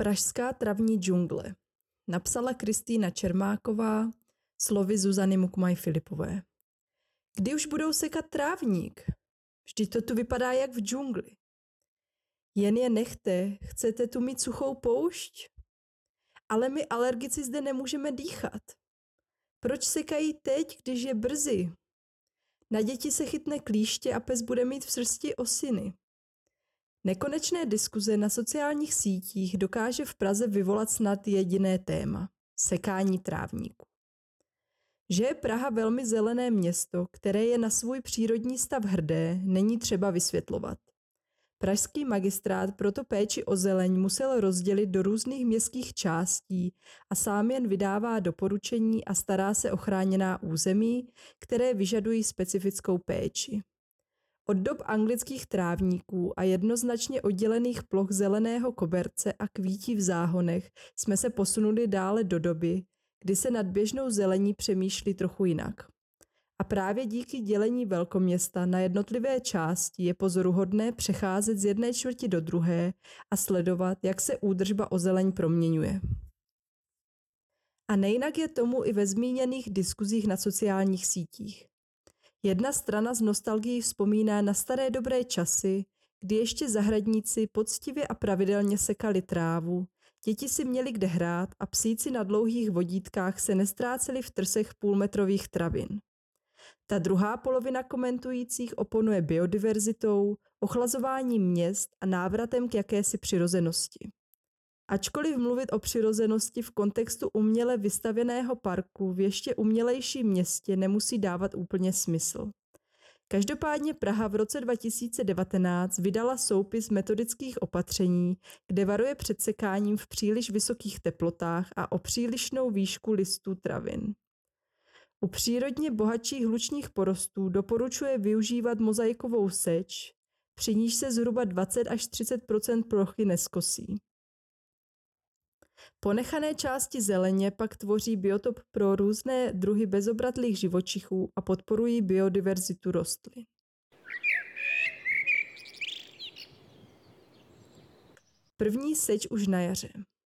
Pražská travní džungle. Napsala Kristýna Čermáková, slovy Zuzany Mukmaj-Filipové. Kdy už budou sekat trávník? Vždyť to tu vypadá jak v džungli. Jen je nechte, chcete tu mít suchou poušť? Ale my alergici zde nemůžeme dýchat. Proč sekají teď, když je brzy? Na děti se chytne klíště a pes bude mít v srsti osiny. Nekonečné diskuze na sociálních sítích dokáže v Praze vyvolat snad jediné téma – sekání trávníku. Že je Praha velmi zelené město, které je na svůj přírodní stav hrdé, není třeba vysvětlovat. Pražský magistrát proto péči o zeleň musel rozdělit do různých městských částí a sám jen vydává doporučení a stará se o chráněná území, které vyžadují specifickou péči. Od dob anglických trávníků a jednoznačně oddělených ploch zeleného koberce a kvítí v záhonech jsme se posunuli dále do doby, kdy se nad běžnou zelení přemýšlí trochu jinak. A právě díky dělení velkoměsta na jednotlivé části je pozoruhodné přecházet z jedné čtvrti do druhé a sledovat, jak se údržba o zeleň proměňuje. A nejinak je tomu i ve zmíněných diskuzích na sociálních sítích. Jedna strana z nostalgií vzpomíná na staré dobré časy, kdy ještě zahradníci poctivě a pravidelně sekali trávu, děti si měli kde hrát a psíci na dlouhých vodítkách se nestráceli v trsech půlmetrových travin. Ta druhá polovina komentujících oponuje biodiverzitou, ochlazováním měst a návratem k jakési přirozenosti. Ačkoliv mluvit o přirozenosti v kontextu uměle vystavěného parku v ještě umělejším městě nemusí dávat úplně smysl. Každopádně Praha v roce 2019 vydala soupis metodických opatření, kde varuje před sekáním v příliš vysokých teplotách a o přílišnou výšku listů travin. U přírodně bohatších hlučných porostů doporučuje využívat mozaikovou seč, při níž se zhruba 20 až 30 % plochy neskosí. Ponechané části zeleně pak tvoří biotop pro různé druhy bezobratlých živočichů a podporují biodiverzitu rostlin. První seč už na jaře.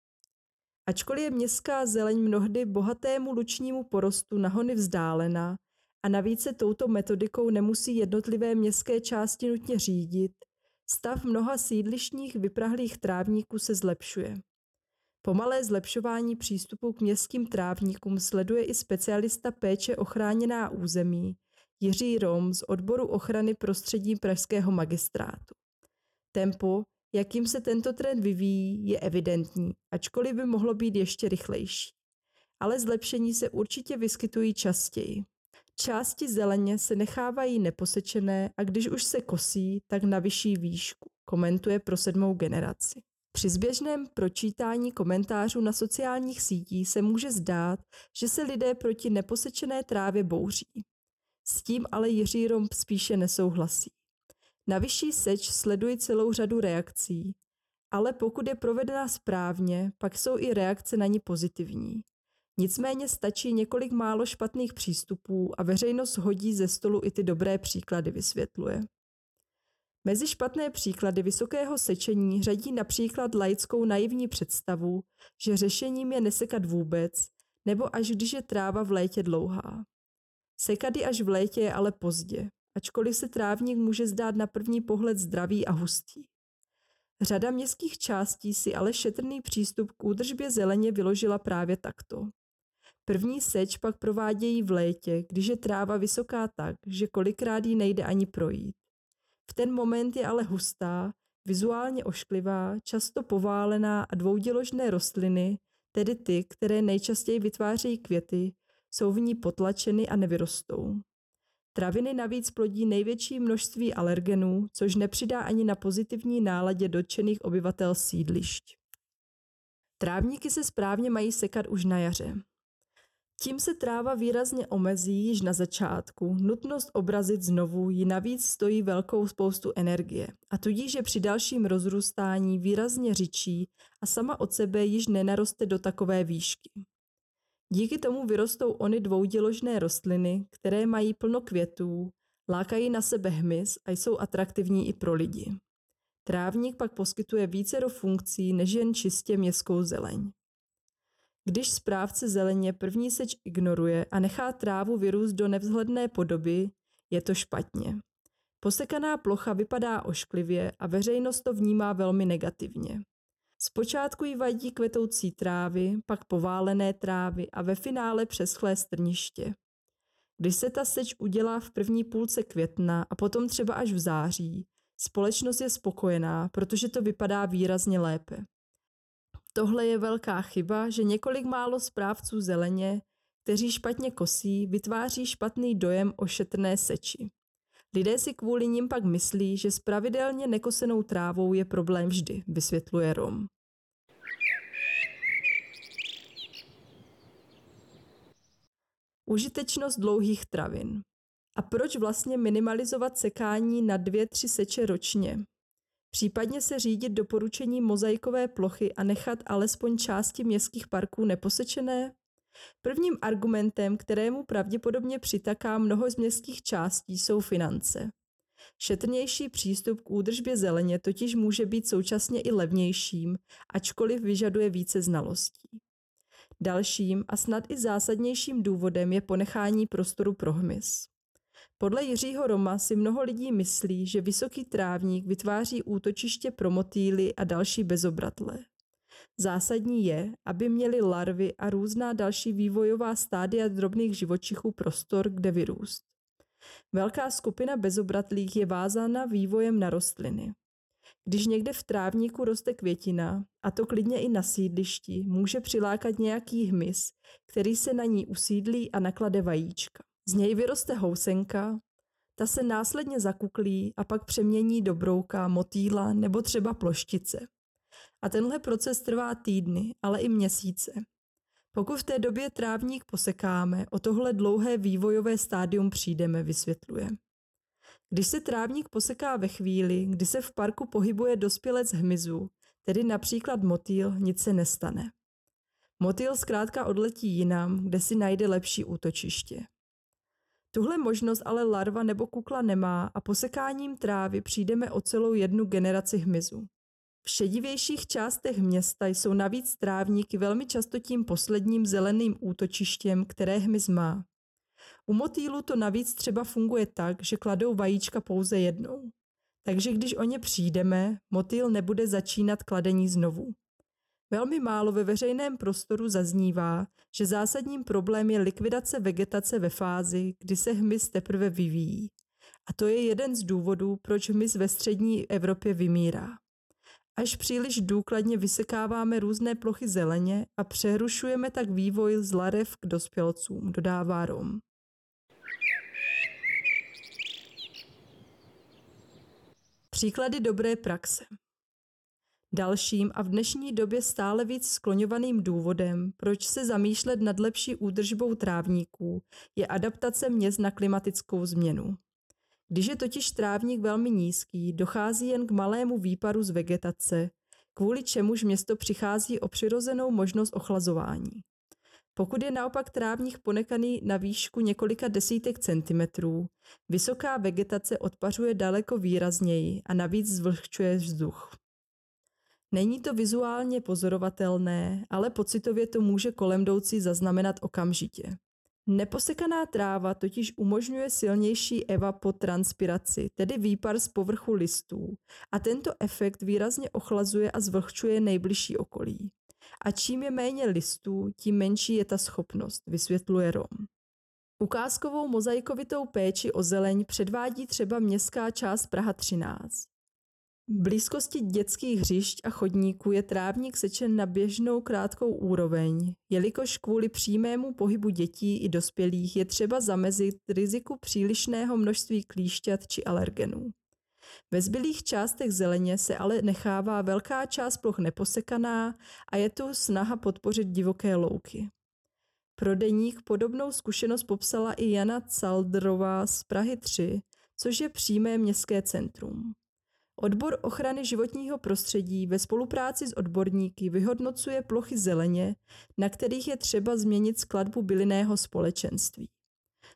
Ačkoliv je městská zeleň mnohdy bohatému lučnímu porostu na hony vzdálená a navíc se touto metodikou nemusí jednotlivé městské části nutně řídit, stav mnoha sídlištních vyprahlých trávníků se zlepšuje. Pomalé zlepšování přístupu k městským trávníkům sleduje i specialista péče o chráněná území Jiří Rom z odboru ochrany prostředí pražského magistrátu. Tempo, jakým se tento trend vyvíjí, je evidentní, ačkoliv by mohlo být ještě rychlejší. Ale zlepšení se určitě vyskytují častěji. Části zeleně se nechávají neposečené a když už se kosí, tak na vyšší výšku, komentuje pro 7. generaci. Při zběžném pročítání komentářů na sociálních sítích se může zdát, že se lidé proti neposečené trávě bouří. S tím ale Jiří Rom spíše nesouhlasí. Na vyšší seč sleduji celou řadu reakcí, ale pokud je provedena správně, pak jsou i reakce na ní pozitivní. Nicméně stačí několik málo špatných přístupů a veřejnost hodí ze stolu i ty dobré příklady, vysvětluje. Mezi špatné příklady vysokého sečení řadí například laickou naivní představu, že řešením je nesekat vůbec, nebo až když je tráva v létě dlouhá. Sekat ji až v létě je ale pozdě, ačkoliv se trávník může zdát na první pohled zdravý a hustý. Řada městských částí si ale šetrný přístup k údržbě zeleně vyložila právě takto. První seč pak provádějí v létě, když je tráva vysoká tak, že kolikrát jí nejde ani projít. V ten moment je ale hustá, vizuálně ošklivá, často poválená a dvouděložné rostliny, tedy ty, které nejčastěji vytvářejí květy, jsou v ní potlačeny a nevyrostou. Traviny navíc plodí největší množství alergenů, což nepřidá ani na pozitivní náladě dotčených obyvatel sídlišť. Trávníky se správně mají sekat už na jaře. Tím se tráva výrazně omezí již na začátku, nutnost obrazit znovu ji navíc stojí velkou spoustu energie a tudíž je při dalším rozrůstání výrazně řidčí a sama od sebe již nenaroste do takové výšky. Díky tomu vyrostou ony dvouděložné rostliny, které mají plno květů, lákají na sebe hmyz a jsou atraktivní i pro lidi. Trávník pak poskytuje vícero funkcí než jen čistě městskou zeleň. Když správce zeleně první seč ignoruje a nechá trávu vyrůst do nevzhledné podoby, je to špatně. Posekaná plocha vypadá ošklivě a veřejnost to vnímá velmi negativně. Zpočátku jí vadí kvetoucí trávy, pak poválené trávy a ve finále přeschlé strniště. Když se ta seč udělá v první půlce května a potom třeba až v září, společnost je spokojená, protože to vypadá výrazně lépe. Tohle je velká chyba, že několik málo správců zeleně, kteří špatně kosí, vytváří špatný dojem o šetrné seči. Lidé si kvůli nim pak myslí, že s pravidelně nekosenou trávou je problém vždy, vysvětluje Rom. Užitečnost dlouhých travin. A proč vlastně minimalizovat sekání na 2-3 seče ročně? Případně se řídit doporučení mozaikové plochy a nechat alespoň části městských parků neposečené? Prvním argumentem, kterému pravděpodobně přitaká mnoho z městských částí, jsou finance. Šetrnější přístup k údržbě zeleně totiž může být současně i levnějším, ačkoliv vyžaduje více znalostí. Dalším a snad i zásadnějším důvodem je ponechání prostoru pro hmyz. Podle Jiřího Roma si mnoho lidí myslí, že vysoký trávník vytváří útočiště pro motýly a další bezobratlé. Zásadní je, aby měli larvy a různá další vývojová stádia drobných živočichů prostor, kde vyrůst. Velká skupina bezobratlých je vázána vývojem na rostliny. Když někde v trávníku roste květina, a to klidně i na sídlišti, může přilákat nějaký hmyz, který se na ní usídlí a naklade vajíčka. Z něj vyroste housenka, ta se následně zakuklí a pak přemění do brouka, motýla nebo třeba ploštice. A tenhle proces trvá týdny, ale i měsíce. Pokud v té době trávník posekáme, o tohle dlouhé vývojové stádium přijdeme, vysvětluje. Když se trávník poseká ve chvíli, kdy se v parku pohybuje dospělec hmyzu, tedy například motýl, nic se nestane. Motýl zkrátka odletí jinam, kde si najde lepší útočiště. Tuhle možnost ale larva nebo kukla nemá a posekáním trávy přijdeme o celou jednu generaci hmyzu. V šedivějších částech města jsou navíc trávníky velmi často tím posledním zeleným útočištěm, které hmyz má. U motýlu to navíc třeba funguje tak, že kladou vajíčka pouze jednou. Takže když o ně přijdeme, motýl nebude začínat kladení znovu. Velmi málo ve veřejném prostoru zaznívá, že zásadním problém je likvidace vegetace ve fázi, kdy se hmyz teprve vyvíjí. A to je jeden z důvodů, proč hmyz ve střední Evropě vymírá. Až příliš důkladně vysekáváme různé plochy zeleně a přerušujeme tak vývoj z larev k dospělcům, dodává Rom. Příklady dobré praxe. Dalším a v dnešní době stále víc skloňovaným důvodem, proč se zamýšlet nad lepší údržbou trávníků, je adaptace měst na klimatickou změnu. Když je totiž trávník velmi nízký, dochází jen k malému výparu z vegetace, kvůli čemuž město přichází o přirozenou možnost ochlazování. Pokud je naopak trávník ponekaný na výšku několika desítek centimetrů, vysoká vegetace odpařuje daleko výrazněji a navíc zvlhčuje vzduch. Není to vizuálně pozorovatelné, ale pocitově to může kolem jdoucí zaznamenat okamžitě. Neposekaná tráva totiž umožňuje silnější evapotranspiraci, tedy výpar z povrchu listů, a tento efekt výrazně ochlazuje a zvlhčuje nejbližší okolí. A čím je méně listů, tím menší je ta schopnost, vysvětluje Rom. Ukázkovou mozaikovitou péči o zeleň předvádí třeba městská část Praha 13. V blízkosti dětských hřišť a chodníků je trávník sečen na běžnou krátkou úroveň, jelikož kvůli přímému pohybu dětí i dospělých je třeba zamezit riziku přílišného množství klíšťat či alergenů. Ve zbylých částech zeleně se ale nechává velká část ploch neposekaná a je tu snaha podpořit divoké louky. Pro deník podobnou zkušenost popsala i Jana Caldrová z Prahy 3, což je přímé městské centrum. Odbor ochrany životního prostředí ve spolupráci s odborníky vyhodnocuje plochy zeleně, na kterých je třeba změnit skladbu bylinného společenství.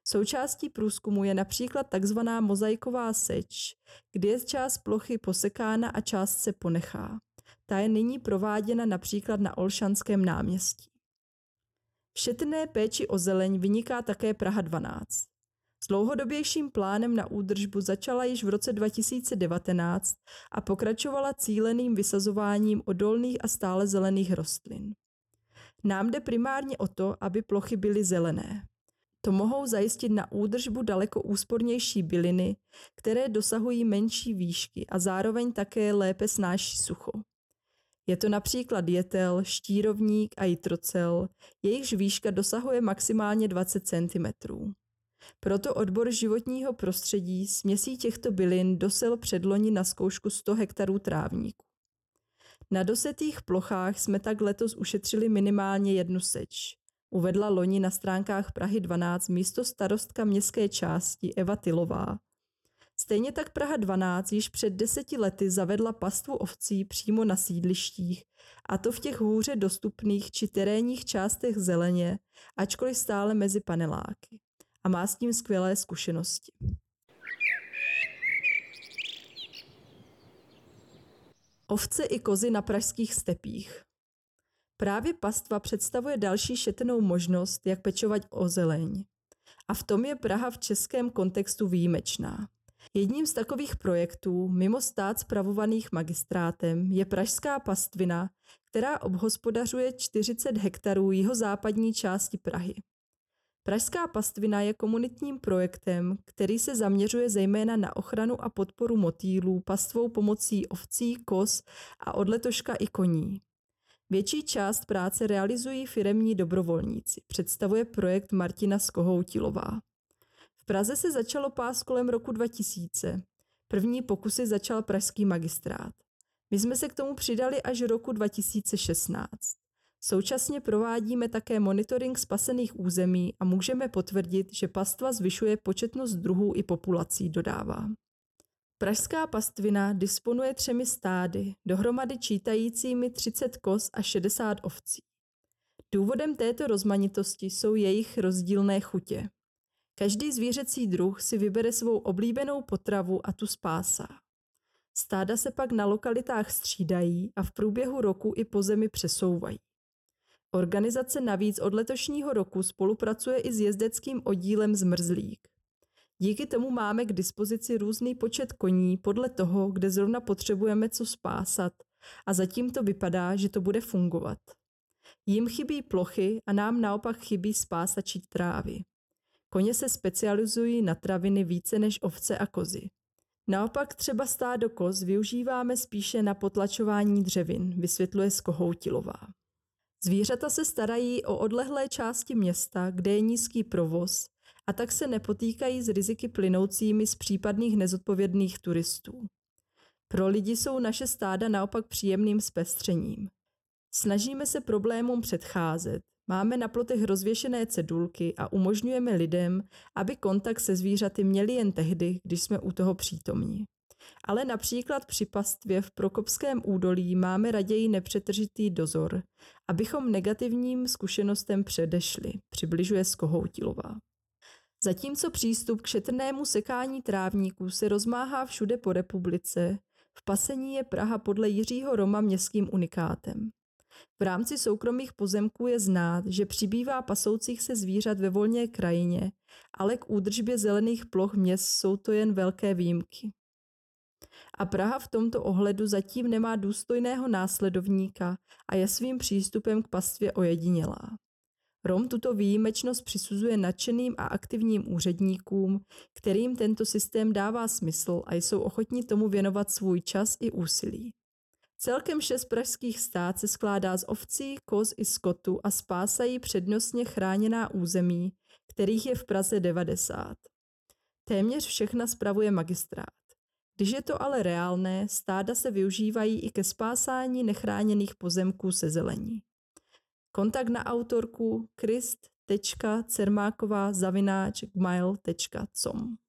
Součástí průzkumu je například takzvaná mozaiková seč, kdy je část plochy posekána a část se ponechá. Ta je nyní prováděna například na Olšanském náměstí. V šetrné péči o zeleň vyniká také Praha 12. S dlouhodobějším plánem na údržbu začala již v roce 2019 a pokračovala cíleným vysazováním odolných a stále zelených rostlin. Nám jde primárně o to, aby plochy byly zelené. To mohou zajistit na údržbu daleko úspornější byliny, které dosahují menší výšky a zároveň také lépe snáší sucho. Je to například jetel, štírovník a jitrocel, jejichž výška dosahuje maximálně 20 cm. Proto odbor životního prostředí směsí těchto bylin dosel předloni na zkoušku 100 hektarů trávníku. Na dosetých plochách jsme tak letos ušetřili minimálně jednu seč, uvedla loni na stránkách Prahy 12 místostarostka městské části Eva Tylová. Stejně tak Praha 12 již před 10 lety zavedla pastvu ovcí přímo na sídlištích, a to v těch hůře dostupných či terénních částech zeleně, ačkoliv stále mezi paneláky. A má s tím skvělé zkušenosti. Ovce i kozy na pražských stepích. Právě pastva představuje další šetrnou možnost, jak pečovat o zeleň. A v tom je Praha v českém kontextu výjimečná. Jedním z takových projektů, mimo stát spravovaných magistrátem, je Pražská pastvina, která obhospodařuje 40 hektarů jihozápadní části Prahy. Pražská pastvina je komunitním projektem, který se zaměřuje zejména na ochranu a podporu motýlů pastvou pomocí ovcí, koz a od letoška i koní. Větší část práce realizují firemní dobrovolníci, představuje projekt Martina Skohoutilová. V Praze se začalo pást kolem roku 2000. První pokusy začal pražský magistrát. My jsme se k tomu přidali až roku 2016. Současně provádíme také monitoring spasených území a můžeme potvrdit, že pastva zvyšuje početnost druhů i populací, dodává. Pražská pastvina disponuje 3 stády, dohromady čítajícími 30 koz a 60 ovcí. Důvodem této rozmanitosti jsou jejich rozdílné chutě. Každý zvířecí druh si vybere svou oblíbenou potravu a tu spásá. Stáda se pak na lokalitách střídají a v průběhu roku i po zemi přesouvají. Organizace navíc od letošního roku spolupracuje i s jezdeckým oddílem Zmrzlík. Díky tomu máme k dispozici různý počet koní podle toho, kde zrovna potřebujeme co spásat, a zatím to vypadá, že to bude fungovat. Jim chybí plochy a nám naopak chybí spásačí trávy. Koně se specializují na traviny více než ovce a kozy. Naopak třeba stádo koz využíváme spíše na potlačování dřevin, vysvětluje Skohoutilová. Zvířata se starají o odlehlé části města, kde je nízký provoz, a tak se nepotýkají s riziky plynoucími z případných nezodpovědných turistů. Pro lidi jsou naše stáda naopak příjemným zpestřením. Snažíme se problémům předcházet, máme na plotech rozvěšené cedulky a umožňujeme lidem, aby kontakt se zvířaty měli jen tehdy, když jsme u toho přítomní. Ale například při pastvě v Prokopském údolí máme raději nepřetržitý dozor, abychom negativním zkušenostem předešli, přibližuje Skohoutilová. Zatímco přístup k šetrnému sekání trávníků se rozmáhá všude po republice, v pasení je Praha podle Jiřího Roma městským unikátem. V rámci soukromých pozemků je znát, že přibývá pasoucích se zvířat ve volné krajině, ale k údržbě zelených ploch měst jsou to jen velké výjimky. A Praha v tomto ohledu zatím nemá důstojného následovníka a je svým přístupem k pastvě ojedinělá. Rom tuto výjimečnost přisuzuje nadšeným a aktivním úředníkům, kterým tento systém dává smysl a jsou ochotní tomu věnovat svůj čas i úsilí. Celkem 6 pražských stád se skládá z ovcí, koz i skotu a spásají přednostně chráněná území, kterých je v Praze 90. Téměř všechna spravuje magistrát. Když je to ale reálné, stáda se využívají i ke spásání nechráněných pozemků se zelení. Kontakt na autorku krist.cermáková@gmail.com